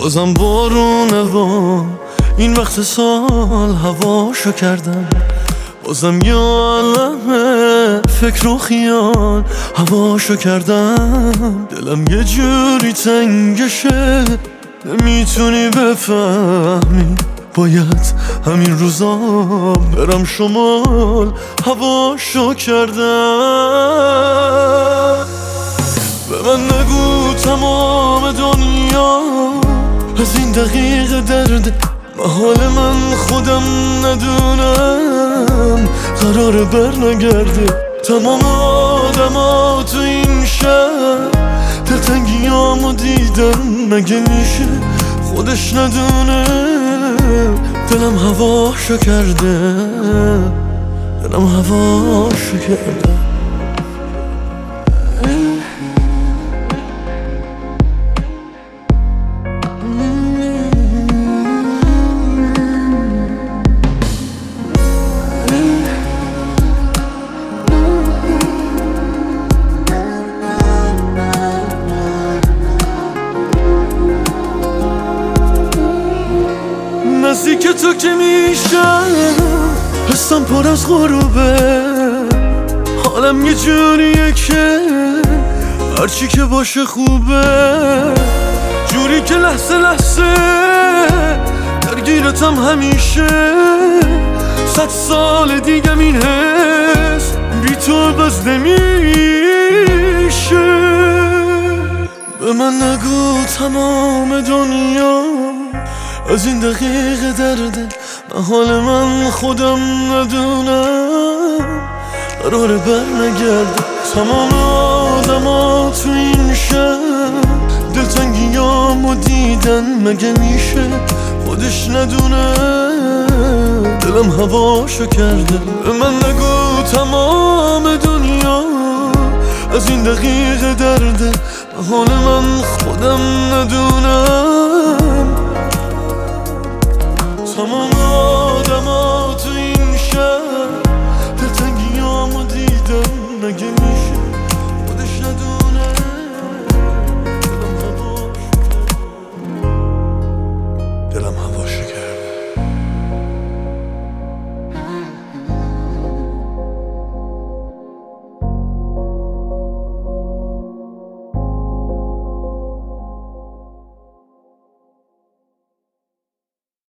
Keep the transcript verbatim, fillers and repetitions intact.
بازم بارونه و این وقت سال هواشو کردم، بازم یه عالمه فکر و خیال هواشو کردم. دلم یه جوری تنگشه نمیتونی بفهمی، باید همین روزا برم شمال هواشو کردم. به من نگو تمام دنیا از این دقیقه درده، محال من خودم ندونم قرار بر نگرده. تمام آدم ها تو این شهر دلتنگیامو دیدن، مگه میشه خودش ندونه دلم هواشو کرده، دلم هواشو کرده. نزدیک تو که میشم حسم پر از غروبه، حالم یه جوریه که هرچی که باشه خوبه، جوری که لحظه لحظه درگیرتم همیشه. صد سال دیگم این حس بی تو بز نمیشه. به من نگو تمام دنیا از این دقیقه درده، محال من خودم ندونم قرار بر نگرده. تمام آدم ها تو این شهر دلتنگیامو دیدن، مگه میشه خودش ندونه دلم هواشو کرده. به من نگو تمام دنیا از این دقیقه درده، محال من خودم ندونم